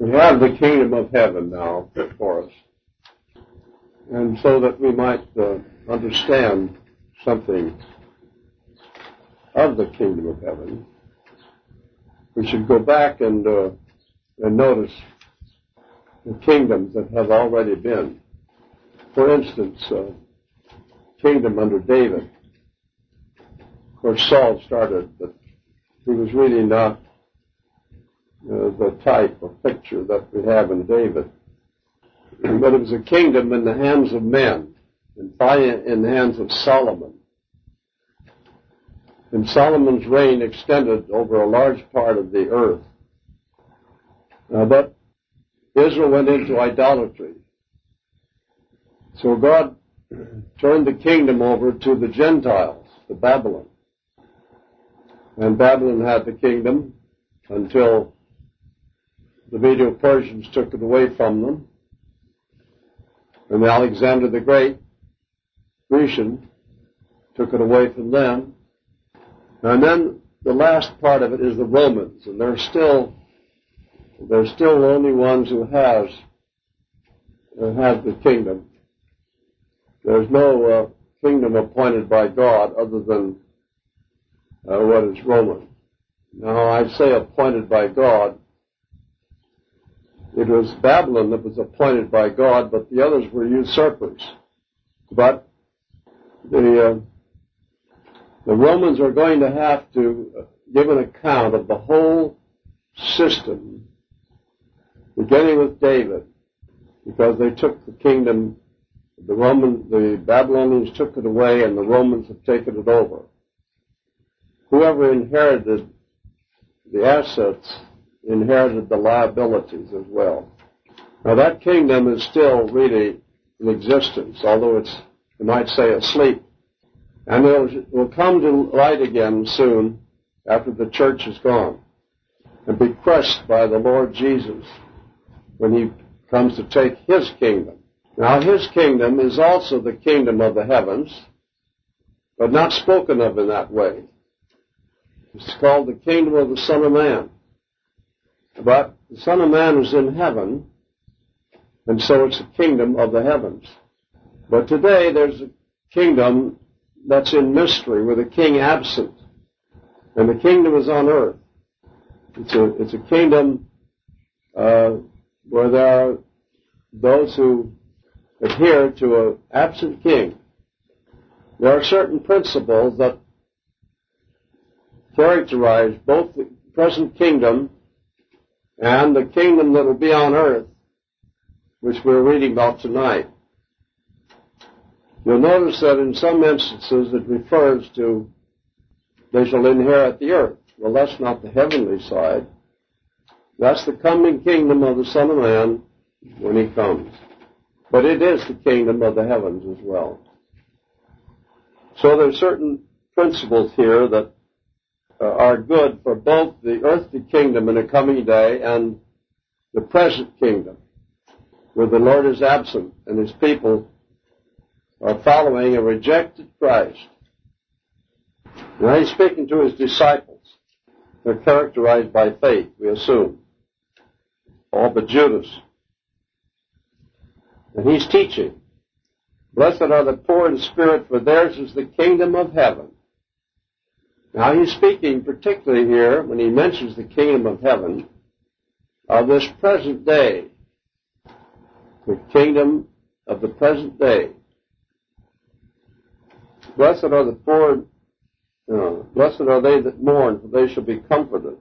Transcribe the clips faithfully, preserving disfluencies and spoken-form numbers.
We have the kingdom of heaven now before us. And so that we might uh, understand something of the kingdom of heaven, we should go back and, uh, and notice the kingdoms that have already been. For instance, uh, kingdom under David. Of course, Saul started, but he was really not uh, the type or picture that we have in David. But it was a kingdom in the hands of men, and in the hands of Solomon. And Solomon's reign extended over a large part of the earth. Uh, but Israel went into idolatry. So God turned the kingdom over to the Gentiles, to Babylon. And Babylon had the kingdom until the Medo-Persians took it away from them. And Alexander the Great, Grecian, took it away from them. And then the last part of it is the Romans, and they're still they're still the only ones who has uh, have the kingdom. There's no uh, kingdom appointed by God other than uh, what is Roman. Now, I say appointed by God. It was Babylon that was appointed by God, but the others were usurpers. But the uh, the Romans are going to have to give an account of the whole system, beginning with David, because they took the kingdom. The Roman, the Babylonians took it away, and the Romans have taken it over. Whoever inherited the assets inherited the liabilities as well. Now that kingdom is still really in existence, although it's, you might say, asleep. And it will come to light again soon after the church is gone and be crushed by the Lord Jesus when he comes to take his kingdom. Now his kingdom is also the kingdom of the heavens, but not spoken of in that way. It's called the kingdom of the Son of Man. But the Son of Man is in heaven, and so it's the kingdom of the heavens. But today there's a kingdom that's in mystery with a king absent, and the kingdom is on earth. It's a, it's a kingdom uh, where there are those who adhere to an absent king. There are certain principles that characterize both the present kingdom and the kingdom that will be on earth, which we're reading about tonight. You'll notice that in some instances it refers to they shall inherit the earth. Well, that's not the heavenly side. That's the coming kingdom of the Son of Man when he comes. But it is the kingdom of the heavens as well. So there's certain principles here that uh, are good for both the earthly kingdom in the coming day and the present kingdom, where the Lord is absent and his people are following a rejected Christ. Now he's speaking to his disciples. They're characterized by faith, we assume. All but Judas. And he's teaching. Blessed are the poor in spirit, for theirs is the kingdom of heaven. Now he's speaking particularly here, when he mentions the kingdom of heaven, of this present day. The kingdom of the present day. Blessed are the poor, uh, blessed are they that mourn, for they shall be comforted.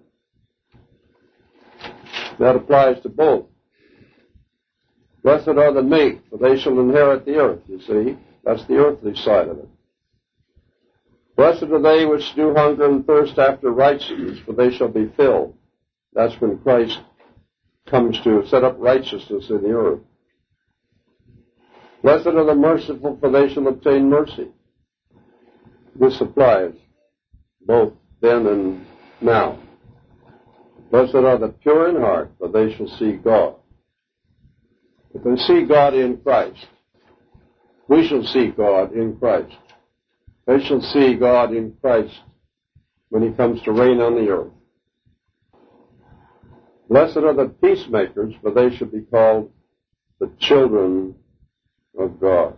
That applies to both. Blessed are the meek, for they shall inherit the earth, you see. That's the earthly side of it. Blessed are they which do hunger and thirst after righteousness, for they shall be filled. That's when Christ comes to set up righteousness in the earth. Blessed are the merciful, for they shall obtain mercy. This applies both then and now. Blessed are the pure in heart, for they shall see God. We can see God in Christ. We shall see God in Christ. They shall see God in Christ when he comes to reign on the earth. Blessed are the peacemakers, for they shall be called the children of God.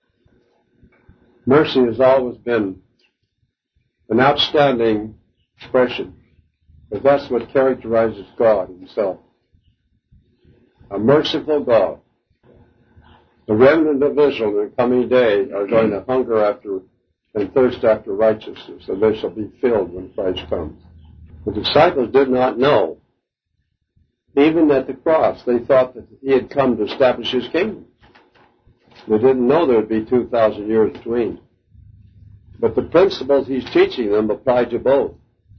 Mercy has always been an outstanding expression, because that's what characterizes God himself. A merciful God. The remnant of Israel in the coming day are going to hunger after and thirst after righteousness, and they shall be filled when Christ comes. The disciples did not know. Even at the cross, they thought that he had come to establish his kingdom. They didn't know there would be two thousand years between. But the principles he's teaching them apply to both.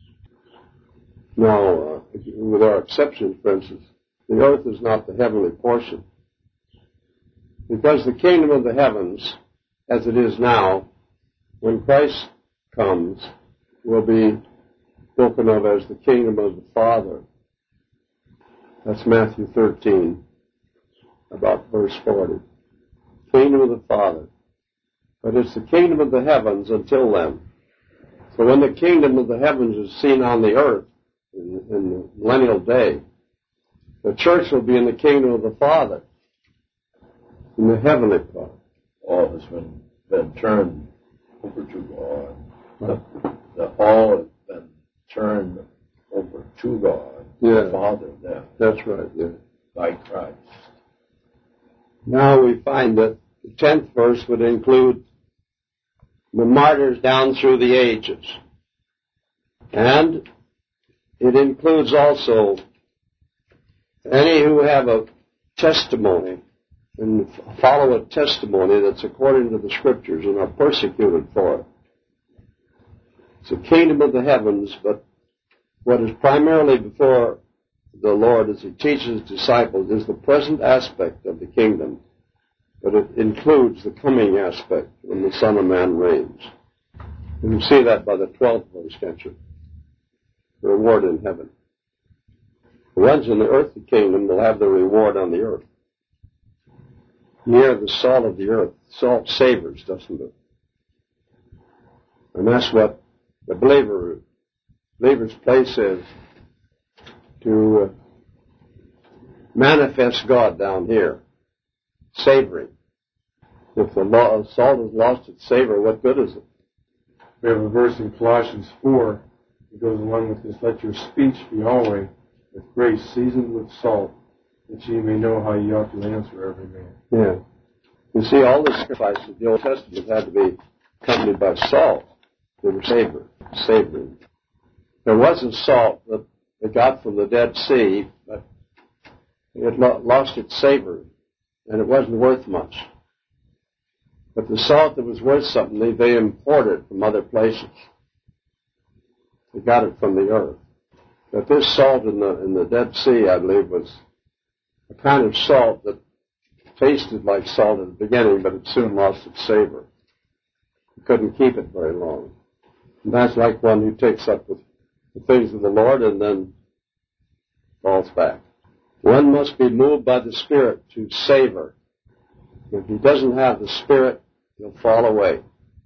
Now, uh, with our exceptions, for instance, the earth is not the heavenly portion. Because the kingdom of the heavens, as it is now, when Christ comes, will be spoken of as the kingdom of the Father. That's Matthew thirteen, about verse forty. Kingdom of the Father. But it's the kingdom of the heavens until then. So when the kingdom of the heavens is seen on the earth in, in the millennial day, the church will be in the kingdom of the Father, in the heavenly part. All has been, been turned over to God. The, the all has been turned over to God, yeah. the Father, then. That's right, yeah. By Christ. Now we find that the tenth verse would include the martyrs down through the ages. And it includes also any who have a testimony and follow a testimony that's according to the Scriptures and are persecuted for it. It's the kingdom of the heavens, but what is primarily before the Lord as he teaches his disciples is the present aspect of the kingdom, but it includes the coming aspect when the Son of Man reigns. You can see that by the twelfth verse, can't you? The reward in heaven. The ones in the earthly kingdom will have their reward on the earth. Near the salt of the earth. Salt savors, doesn't it? And that's what the believer, believer's place is, to uh, manifest God down here. Savoring. If the law, salt has lost its savor, what good is it? We have a verse in Colossians four that goes along with this. Let your speech be always with grace, seasoned with salt, that ye may know how ye ought to answer every man. Yeah. You see, all the sacrifices of the Old Testament had to be accompanied by salt. They were savor, savoring. There wasn't salt that they got from the Dead Sea, but it lost its savor, and it wasn't worth much. But the salt that was worth something, they, they imported from other places. They got it from the earth. But this salt in the in the Dead Sea, I believe, was a kind of salt that tasted like salt at the beginning, but it soon lost its savor. You couldn't keep it very long. And that's like one who takes up with the things of the Lord and then falls back. One must be moved by the Spirit to savor. If he doesn't have the Spirit, he'll fall away.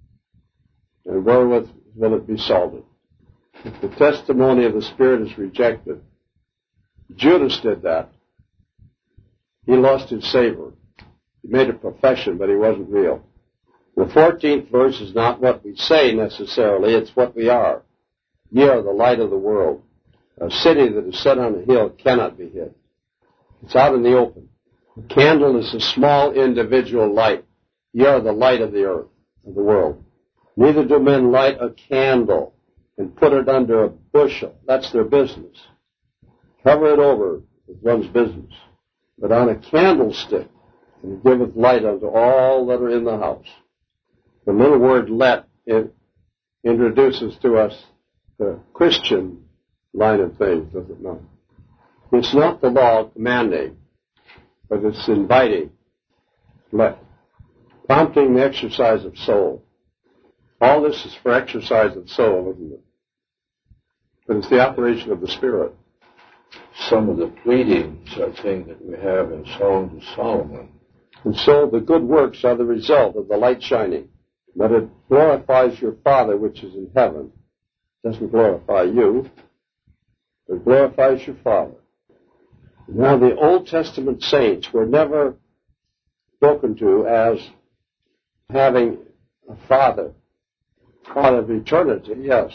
And wherewith will it be salted? If the testimony of the Spirit is rejected, Judas did that. He lost his savor. He made a profession, but he wasn't real. The fourteenth verse is not what we say necessarily, it's what we are. Ye are the light of the world. A city that is set on a hill cannot be hid. It's out in the open. A candle is a small individual light. Ye are the light of the earth, of the world. Neither do men light a candle and put it under a bushel. That's their business. Cover it over with one's business. But on a candlestick, and it giveth light unto all that are in the house. The little word let it introduces to us the Christian line of things, does it not? It's not the law commanding, but it's inviting. Let. Prompting the exercise of soul. All this is for exercise of soul, isn't it? But it's the operation of the Spirit. Some of the pleadings, I think, that we have in Songs of Solomon. And so the good works are the result of the light shining. But it glorifies your Father which is in heaven. It doesn't glorify you, but it glorifies your Father. Now, the Old Testament saints were never spoken to as having a father, God of eternity, yes.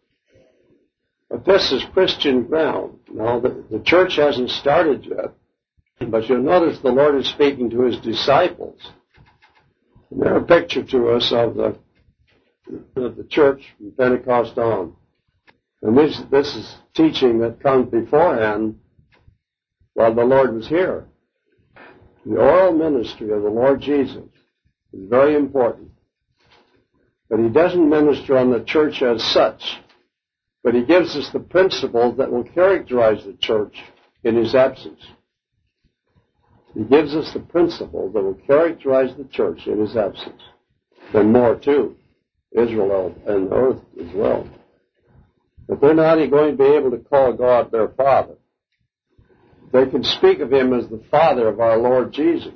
But this is Christian ground. Now, the, the church hasn't started yet, but you'll notice the Lord is speaking to his disciples. And they're a picture to us of the, of the church from Pentecost on. And this, this is teaching that comes beforehand while the Lord was here. The oral ministry of the Lord Jesus is very important. But he doesn't minister on the church as such, but he gives us the principles that will characterize the church in his absence. He gives us the principles that will characterize the church in his absence. Then more too, Israel and the earth as well. But they're not going to be able to call God their Father. They can speak of him as the Father of our Lord Jesus,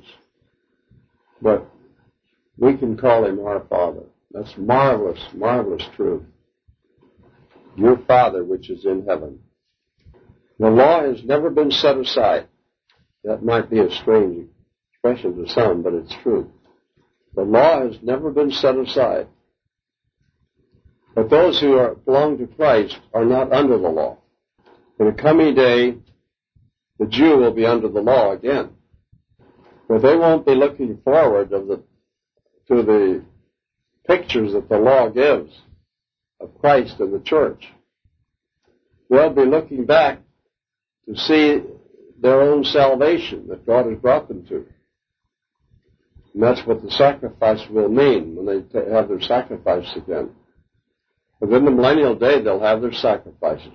but we can call him our Father. That's marvelous, marvelous truth. Your Father which is in heaven. The law has never been set aside. That might be a strange expression to some, but it's true. The law has never been set aside. But those who are, belong to Christ are not under the law. In a coming day, the Jew will be under the law again. But they won't be looking forward of the, to the pictures that the law gives of Christ and the church. They'll be looking back to see their own salvation that God has brought them to. And that's what the sacrifice will mean when they t- have their sacrifice again. But in the millennial day, they'll have their sacrifices.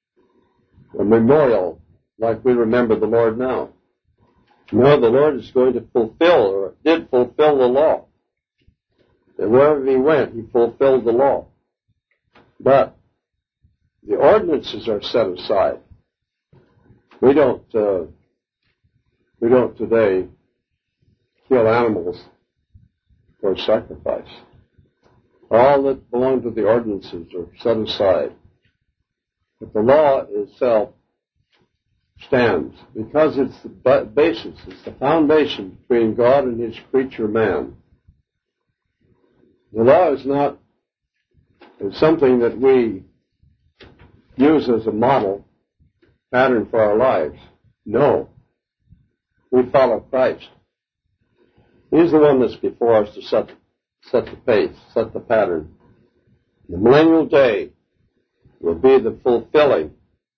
A memorial, like we remember the Lord now. No, the Lord is going to fulfill, or did fulfill the law. And wherever he went, he fulfilled the law. But the ordinances are set aside. We don't, uh, we don't today kill animals for sacrifice. All that belong to the ordinances are set aside. But the law itself stands because it's the basis, it's the foundation between God and his creature man. The law is not is something that we use as a model, pattern for our lives. No. We follow Christ. He's the one that's before us to set, set the pace, set the pattern. The millennial day will be the fulfilling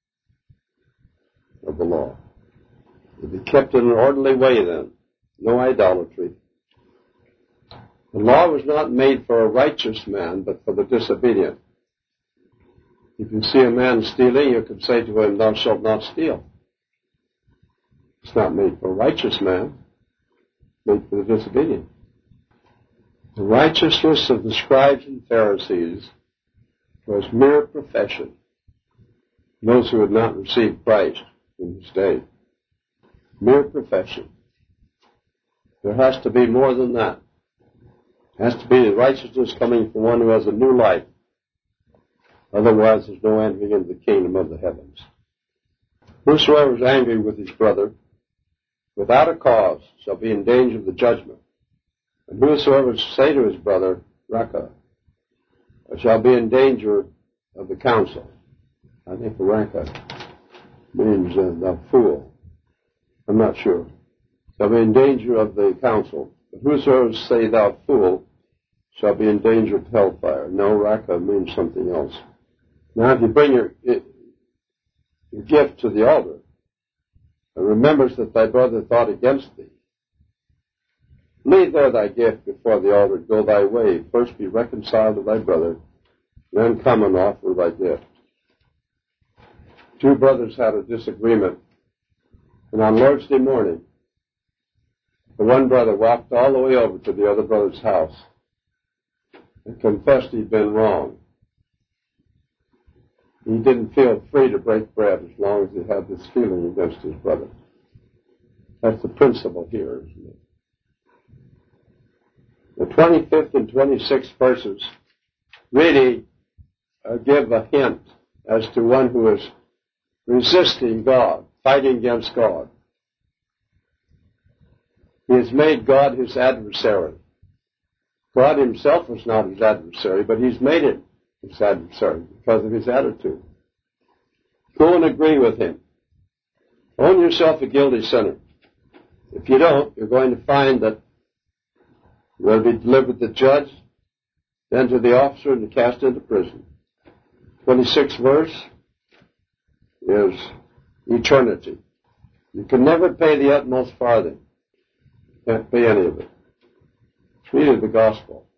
of the law. It will be kept in an orderly way then. No idolatry. The law was not made for a righteous man, but for the disobedient. If you see a man stealing, you can say to him, thou shalt not steal. It's not made for a righteous man, made for the disobedient. The righteousness of the scribes and Pharisees was mere profession. Those who had not received Christ in his day. Mere profession. There has to be more than that. It has to be the righteousness coming from one who has a new life. Otherwise, there's no entering into the kingdom of the heavens. Whosoever is angry with his brother, without a cause, shall be in danger of the judgment. And whosoever say to his brother, Raka, shall be in danger of the council. I think Raka means uh, the fool. I'm not sure. Shall be in danger of the council. But whosoever say thou fool shall be in danger of hellfire. No, Raka means something else. Now, if you bring your, your gift to the altar, and remembers that thy brother thought against thee, leave there thy gift before the altar, go thy way. First be reconciled to thy brother, then come and offer thy gift. Two brothers had a disagreement, and on Lord's Day morning, the one brother walked all the way over to the other brother's house and confessed he'd been wrong. He didn't feel free to break bread as long as he had this feeling against his brother. That's the principle here, isn't it? The twenty-fifth and twenty-sixth verses really uh, give a hint as to one who is resisting God fighting against God. He has made God his adversary. God himself was not his adversary, but he's made him his adversary because of his attitude. Go and agree with him. Own yourself a guilty sinner. If you don't, you're going to find that you will be delivered to the judge, then to the officer, and cast into prison. twenty-sixth verse is eternity. You can never pay the utmost farthing. Can't pay any of it. It's really the gospel.